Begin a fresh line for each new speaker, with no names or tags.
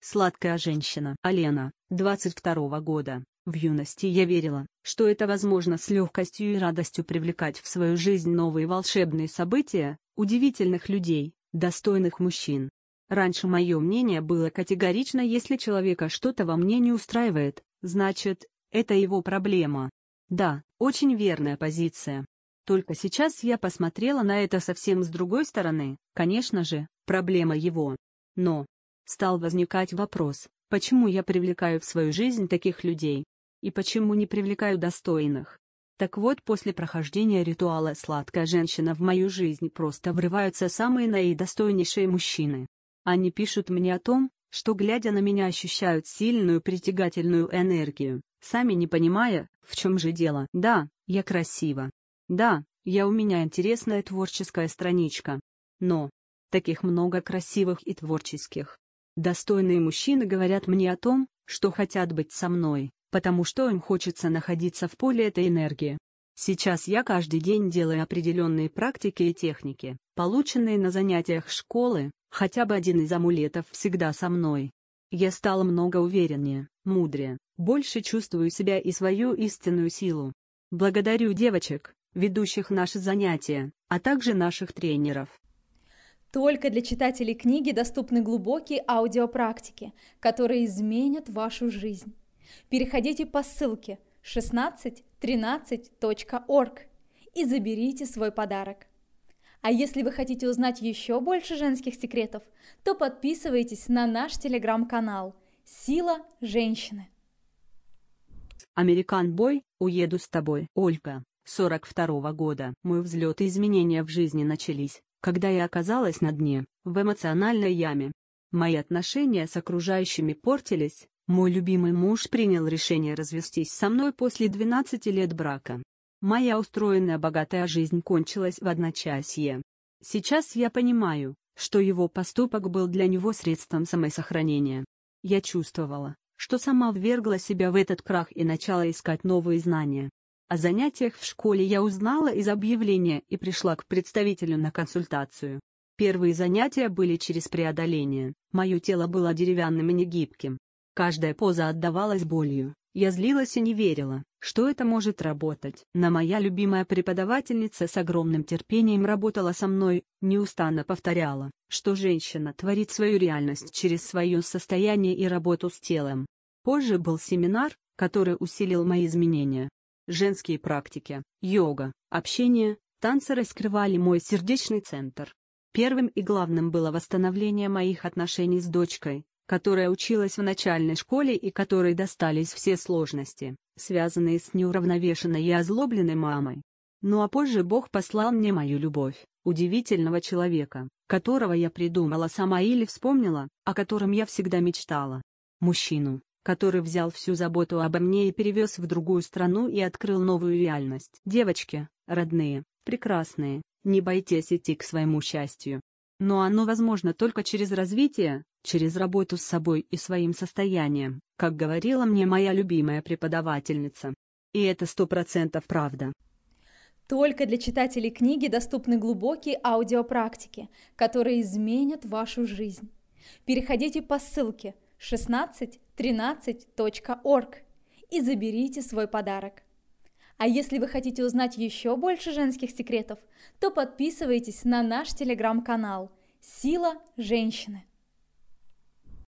Сладкая женщина. Алена, 22 года. В юности я верила, что это возможно с легкостью и радостью привлекать в свою жизнь новые волшебные события, удивительных людей, достойных мужчин. Раньше мое мнение было категорично: если человека что-то во мне не устраивает, значит, это его проблема. Да, очень верная позиция. Только сейчас я посмотрела на это совсем с другой стороны. Конечно же, проблема его. Но стал возникать вопрос, почему я привлекаю в свою жизнь таких людей? И почему не привлекаю достойных? Так вот, после прохождения ритуала «Сладкая женщина» в мою жизнь просто врываются самые наидостойнейшие мужчины. Они пишут мне о том, что, глядя на меня, ощущают сильную притягательную энергию, сами не понимая, в чем же дело. Да, я красива. Да, у меня интересная творческая страничка. Но таких много красивых и творческих. Достойные мужчины говорят мне о том, что хотят быть со мной, потому что им хочется находиться в поле этой энергии. Сейчас я каждый день делаю определенные практики и техники, полученные на занятиях школы, хотя бы один из амулетов всегда со мной. Я стала много увереннее, мудрее, больше чувствую себя и свою истинную силу. Благодарю девочек, ведущих наши занятия, а также наших тренеров.
Только для читателей книги доступны глубокие аудиопрактики, которые изменят вашу жизнь. Переходите по ссылке 1613.org и заберите свой подарок. А если вы хотите узнать еще больше женских секретов, то подписывайтесь на наш телеграм-канал «Сила женщины».
Американ Бой, уеду с тобой. Ольга, 42 года. Мой взлет и изменения в жизни начались, когда я оказалась на дне, в эмоциональной яме. Мои отношения с окружающими портились, мой любимый муж принял решение развестись со мной после 12 лет брака. Моя устроенная богатая жизнь кончилась в одночасье. Сейчас я понимаю, что его поступок был для него средством самосохранения. Я чувствовала, что сама ввергла себя в этот крах и начала искать новые знания. О занятиях в школе я узнала из объявления и пришла к представителю на консультацию. Первые занятия были через преодоление, мое тело было деревянным и негибким. Каждая поза отдавалась болью, я злилась и не верила, что это может работать. Но моя любимая преподавательница с огромным терпением работала со мной, неустанно повторяла, что женщина творит свою реальность через свое состояние и работу с телом. Позже был семинар, который усилил мои изменения. Женские практики, йога, общение, танцы раскрывали мой сердечный центр. Первым и главным было восстановление моих отношений с дочкой, которая училась в начальной школе и которой достались все сложности, связанные с неуравновешенной и озлобленной мамой. Ну а позже Бог послал мне мою любовь, удивительного человека, которого я придумала сама или вспомнила, о котором я всегда мечтала. Мужчину, который взял всю заботу обо мне и перевез в другую страну и открыл новую реальность. Девочки, родные, прекрасные, не бойтесь идти к своему счастью. Но оно возможно только через развитие, через работу с собой и своим состоянием, как говорила мне моя любимая преподавательница. И это 100% правда.
Только для читателей книги доступны глубокие аудиопрактики, которые изменят вашу жизнь. Переходите по ссылке 1613.org и заберите свой подарок. А если вы хотите узнать еще больше женских секретов, то подписывайтесь на наш телеграм-канал «Сила женщины».